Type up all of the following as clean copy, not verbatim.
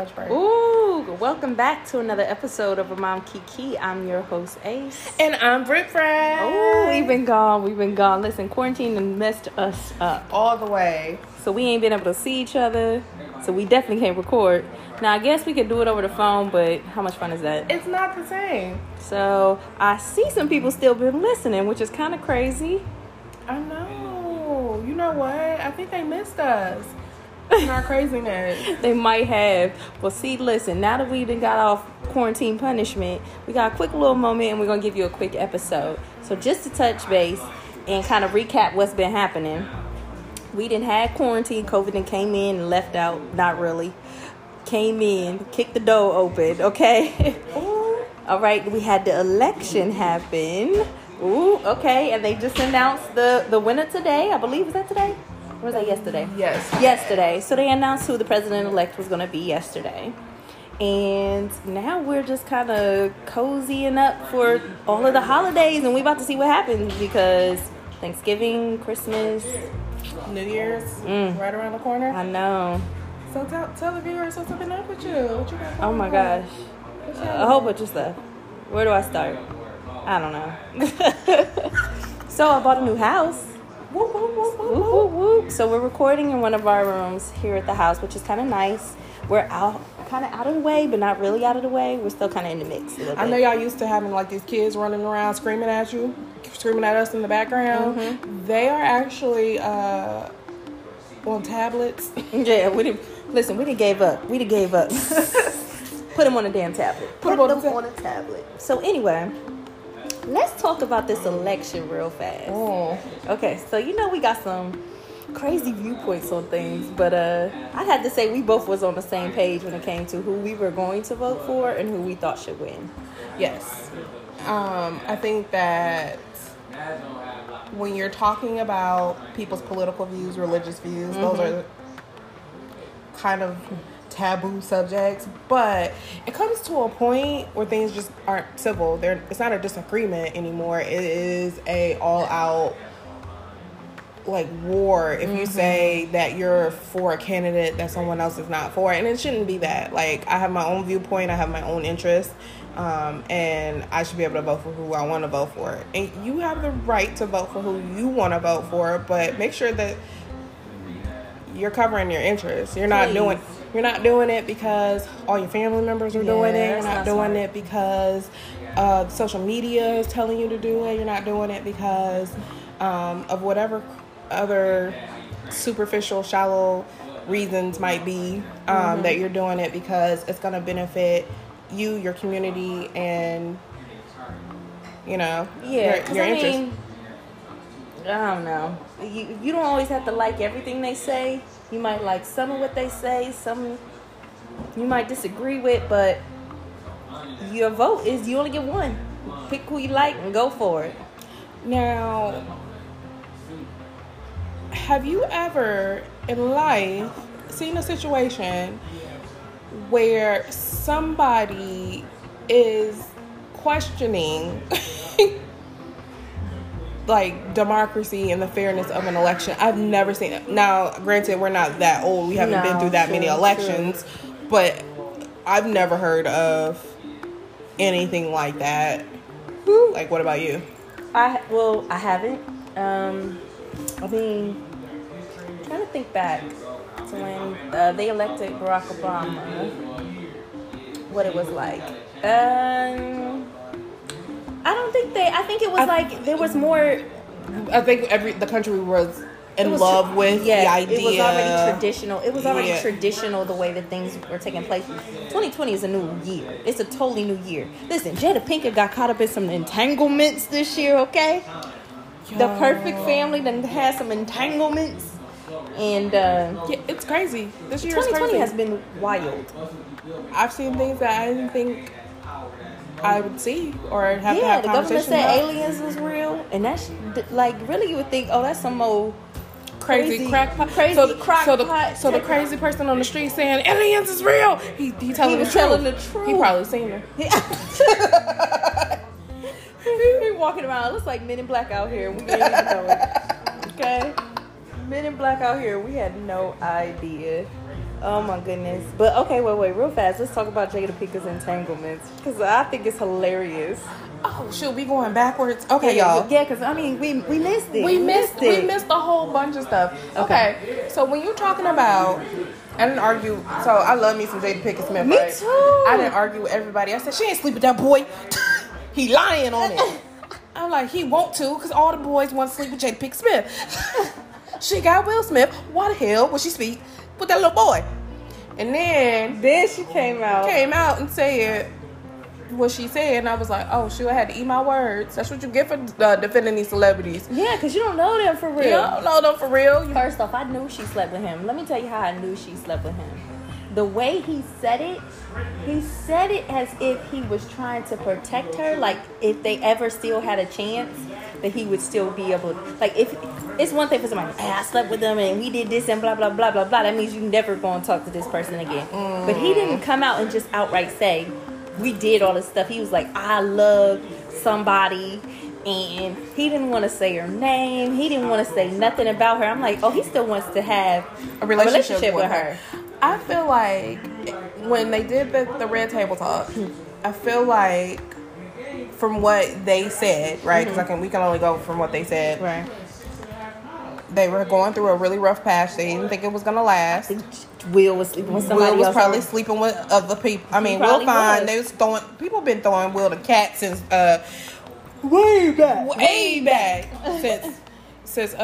touch break. Ooh, welcome back to another episode of A Mom Kiki. I'm your host, Ace. And I'm Britt Fred. Oh, we've been gone. Listen, quarantine and messed us up. All the way. So we ain't been able to see each other. So we definitely can't record. Now, I guess we could do it over the phone, but how much fun is that? It's not the same. So I see some people still been listening, which is kind of crazy. I know. You know what? I think they missed us. In our craziness. They might have. Well, see, listen, now that we done got off quarantine punishment, we got a quick little moment and we're going to give you a quick episode. So just to touch base and kind of recap what's been happening. We didn't have quarantine. COVID and came in and left out. Not really. Came in, kicked the door open, okay? Ooh. All right, we had the election happen. Ooh, okay, and they just announced the winner today. I believe, was that today? Or was that yesterday? Yes. Yesterday. So they announced who the president-elect was going to be yesterday. And now we're just kind of cozying up for all of the holidays. And we about to see what happens because Thanksgiving, Christmas, New Year's right around the corner. I know. So tell the viewers what's been up with you. What you got going Oh my on? gosh. A whole bunch of stuff. Where do I start? I don't know. So I bought a new house. Whoop, whoop, whoop, whoop, Whoop, whoop, whoop. So we're recording in one of our rooms here at the house, which is kind of nice. We're kind of out of the way, but not really out of the way. We're still kind of in the mix a little bit. I know y'all used to having like these kids running around screaming at you, screaming at us in the background. Mm-hmm. They are actually on tablets. Yeah, we didn't gave up. We done gave up. Put them on a damn tablet. Put them on a tablet. So anyway, let's talk about this election real fast. Oh. Okay, so we got some crazy viewpoints on things, but I had to say we both was on the same page when it came to who we were going to vote for and who we thought should win. Yes. I think that when you're talking about people's political views, religious views, those are kind of taboo subjects, but it comes to a point where things just aren't civil. It's not a disagreement anymore. It is a all-out like war if you say that you're for a candidate that someone else is not for, and it shouldn't be that. Like, I have my own viewpoint, I have my own interests, and I should be able to vote for who I want to vote for. And you have the right to vote for who you want to vote for, but make sure that you're covering your interests. You're not doing it because all your family members are doing it. You're not doing it because social media is telling you to do it. You're not doing it because of whatever other superficial, shallow reasons might be that you're doing it because it's going to benefit you, your community, and your interests. I don't know. You don't always have to like everything they say. You might like some of what they say, some you might disagree with, but your vote is you only get one. Pick who you like and go for it. Now, have you ever in life seen a situation where somebody is questioning like democracy and the fairness of an election? I've never seen it. Now, granted, we're not that old. We haven't been through that many elections, but I've never heard of anything like that. Like, what about you? I haven't. I mean, trying to think back to when they elected Barack Obama, what it was like. I think it was like there was more. I think the country was in love with the idea. It was already traditional. It was already traditional the way that things were taking place. 2020 is a new year. It's a totally new year. Listen, Jada Pinkett got caught up in some entanglements this year, okay? The perfect family then had some entanglements. And it's crazy. This year 2020 is crazy. has been wild. I've seen things that I didn't think I would see or have to have the government conversations said about. aliens was real, and that's like really you would think, oh, that's some old crazy crackpot. So the crazy person on the street saying aliens is real. He telling the truth. He probably seen her. He walking around. Looks like Men in Black out here. We didn't even know it. Okay, Men in Black out here. We had no idea. Oh my goodness. But okay, wait, real fast. Let's talk about Jada Pinkett's entanglements because I think it's hilarious. Oh shoot, we going backwards? Okay, y'all. Yeah, because I mean, we missed it. We missed a whole bunch of stuff. Okay, so when you're talking about, I didn't argue. So I love me some Jada Pinkett Smith. Me right? too. I didn't argue with everybody. I said she ain't sleep with that boy. He lying on it. I'm like, he want to because all the boys want to sleep with Jada Pinkett Smith. She got Will Smith. Why the hell would she sleep with that little boy? And then she came out and said what she said, and I was like, oh shoot, I had to eat my words. That's what you get for defending these celebrities. Yeah, because you don't know them for real. You don't know them for real. First off, I knew she slept with him. Let me tell you how I knew she slept with him. The way he said it as if he was trying to protect her. Like, if they ever still had a chance, that he would still be able to, like, if it's one thing for somebody, hey, I slept with them and we did this and blah, blah, blah, blah, blah. That means you never going to talk to this person again. But he didn't come out and just outright say, we did all this stuff. He was like, I loved somebody. And he didn't want to say her name. He didn't want to say nothing about her. I'm like, oh, he still wants to have a relationship with her. I feel like when they did the Red Table Talk, I feel like from what they said, right? Because we can only go from what they said. Right. They were going through a really rough patch. They didn't think it was gonna last. Will was sleeping with somebody else. Will was probably sleeping with other people. I mean, Will fine. They was throwing. People been throwing Will the cat since way back since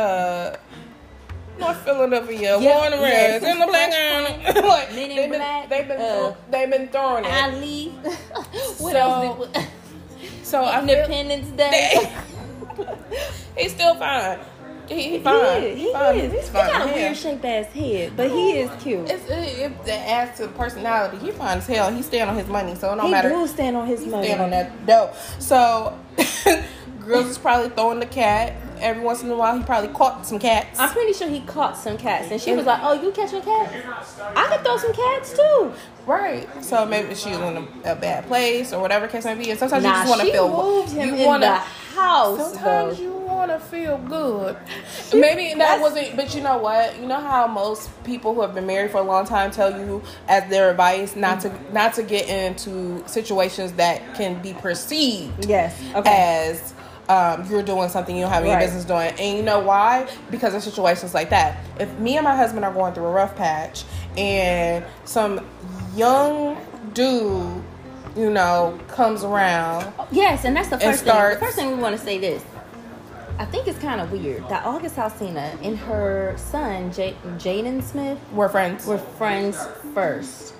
North Philadelphia, Warner Reds, and the Black Island. Like, Men in Black. They've been throwing it. Ali. What else? So Independence Day. He's still fine. He's fine. He's got a weird shaped ass head, but he is cute. It adds to the personality. He fine as hell. He stand on his money, so it don't matter. He do stand on his money. Stand on that dough. So girls is probably throwing the cat. Every once in a while, he probably caught some cats. I'm pretty sure he caught some cats, and she was like, "Oh, you catching cats? I could throw some cats too." Right. So maybe she was in a bad place or whatever case may be. And sometimes you just want to feel. Moved him in the house. Sometimes you want to feel good. Maybe that wasn't. But you know what? You know how most people who have been married for a long time tell you as their advice not to get into situations that can be perceived as. You're doing something you don't have any business doing. And you know why? Because of situations like that. If me and my husband are going through a rough patch and some young dude, comes around. Yes, and that's the first thing. The first thing we want to say this. I think it's kind of weird that August Alsina and her son, Jaden Smith, were friends first.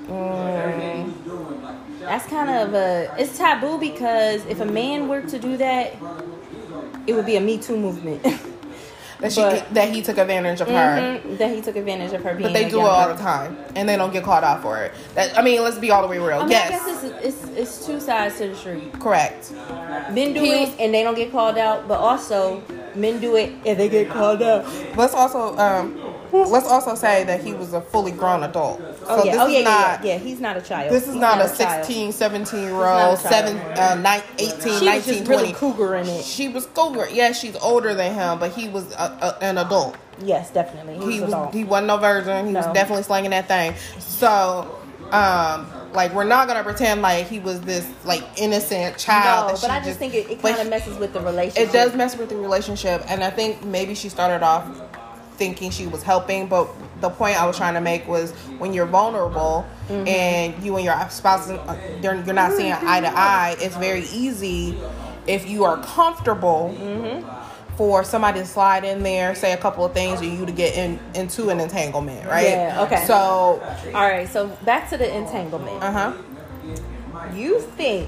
That's kind of it's taboo because if a man were to do that, it would be a Me Too movement. That he took advantage of her. That he took advantage of her being. But they do it all the time, and they don't get caught out for it. Let's be all the way real. Yes, I guess it's two sides to the street. Correct. Men do it and they don't get called out, but also men do it and they get called out. Let's also say that he was a fully grown adult. So he's not a child. This is not a 16, 17-year-old, 18, 19, 20. Really cougar in it. She was cougar. Yeah, she's older than him, but he was an adult. Yes, definitely. He wasn't no virgin. He was definitely slanging that thing. So, we're not gonna pretend like he was this innocent child. No, but I just think it kind of messes with the relationship. It does mess with the relationship, and I think maybe she started off thinking she was helping, but the point I was trying to make was when you're vulnerable and you and your spouse you're not seeing eye to eye, it's very easy if you are comfortable for somebody to slide in there, say a couple of things, or you to get into an entanglement, right? Yeah, okay. So all right, so back to the entanglement. You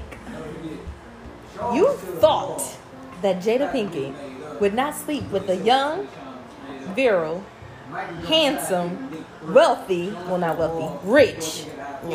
thought that Jada Pinkett would not sleep with a young, virile, handsome, rich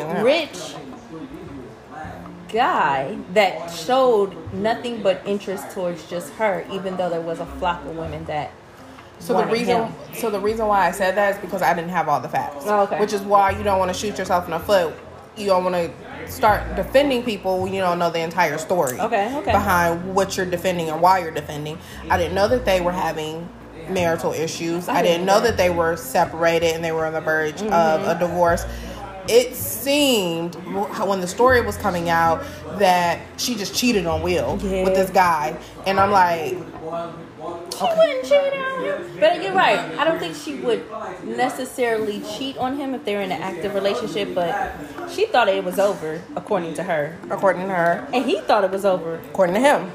guy that showed nothing but interest towards just her, even though there was a flock of women that the reason why I said that is because I didn't have all the facts. Oh, okay. Which is why you don't want to shoot yourself in the foot. You don't want to start defending people when you don't know the entire story okay. behind what you're defending and why you're defending. I didn't know that they were having marital issues. I didn't know that they were separated and they were on the verge of a divorce. It seemed, when the story was coming out, that she just cheated on Will with this guy. And I'm like... She wouldn't cheat on him. But you're right. I don't think she would necessarily cheat on him if they're in an active relationship. But she thought it was over, according to her. According to her. And he thought it was over. According to him.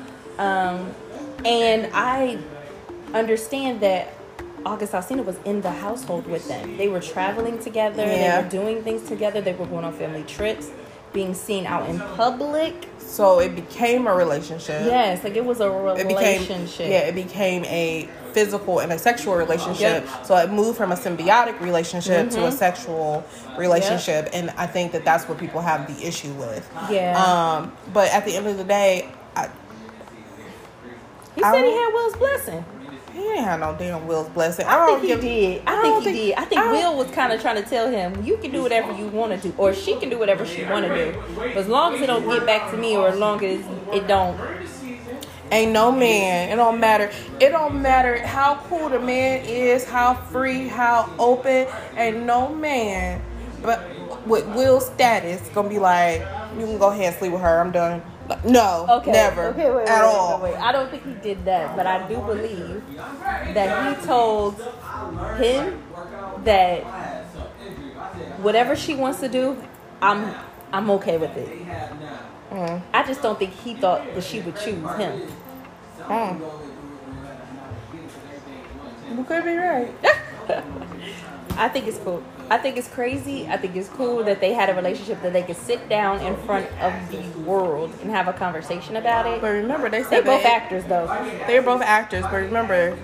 And I understand that August Alsina was in the household with them. They were traveling together. Yeah. They were doing things together. They were going on family trips, being seen out in public. So it became a relationship. Yes, like it was a relationship. It became a physical and a sexual relationship. Yep. So it moved from a symbiotic relationship to a sexual relationship. Yep. And I think that that's what people have the issue with. Yeah. But at the end of the day, he said he had Will's blessing. He ain't had no damn Will's blessing. I think he did. I think Will was kind of trying to tell him, you can do whatever you want to do, or she can do whatever she want to do. But as long as it don't get back to me, or as long as it don't. Ain't no man. It don't matter. It don't matter how cool the man is, how free, how open. Ain't no man, but with Will's status, gonna be like, you can go ahead and sleep with her. I'm done. No, never, wait, at all. Wait. I don't think he did that, but I do believe that he told him that whatever she wants to do, I'm okay with it. I just don't think he thought that she would choose him. You could be right. I think it's cool. I think it's crazy. I think it's cool that they had a relationship that they could sit down in front of the world and have a conversation about it. But remember, they said they're both actors, though. They're both actors, but remember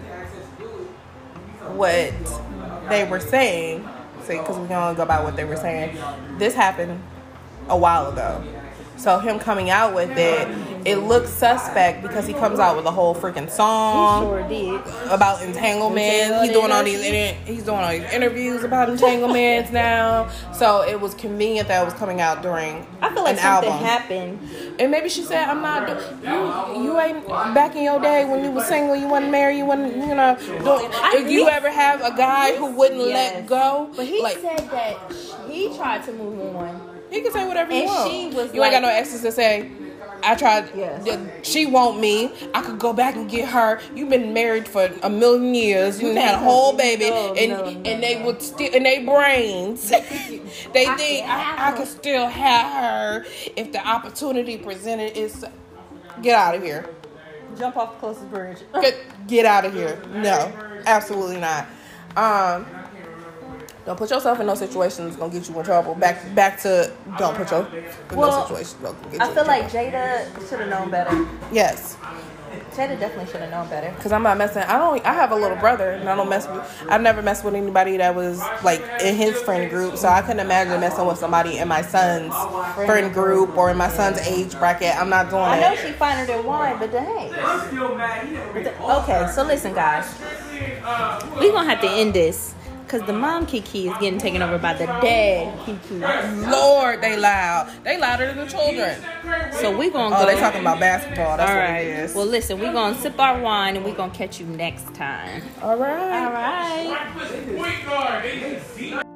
what they were saying. See, because we can only go by what they were saying. This happened a while ago. So him coming out with it looks suspect because he comes out with a whole freaking song. He sure did. About entanglement. He's doing all these interviews about entanglements now. So it was convenient that it was coming out during I feel like an something album. happened. And maybe she said, I'm not, you ain't, back in your day when you was single, you wasn't married, you wasn't, if you ever have a guy who wouldn't let go. But he said that he tried to move on. He can say whatever he wants. She was you ain't got no exes to say, I tried, she want me, I could go back and get her. You've been married for a million years, you had a whole baby, and they would still, in their brains, they think I could still have her if the opportunity presented is, get out of here. Jump off the closest bridge. Get out of here. No, absolutely not. Don't put yourself in no situation that's gonna get you in trouble. Back to don't put yourself in no situation. I feel like Jada should have known better. Yes. Jada definitely should have known better. Cause I'm not messing. I have a little brother, and I never messed with anybody that was like in his friend group. So I couldn't imagine messing with somebody in my son's friend group or in my son's age bracket. I'm not doing it. I know she finer than wine, but dang. Okay, so listen, guys, we gonna have to end this. Because the mom Kiki is getting taken over by the dad Kiki. Lord, they loud. They louder than the children. So we going to go. Oh, they talking about basketball. That's all what right. it is. Well, listen, we going to sip our wine and we going to catch you next time. All right. All right.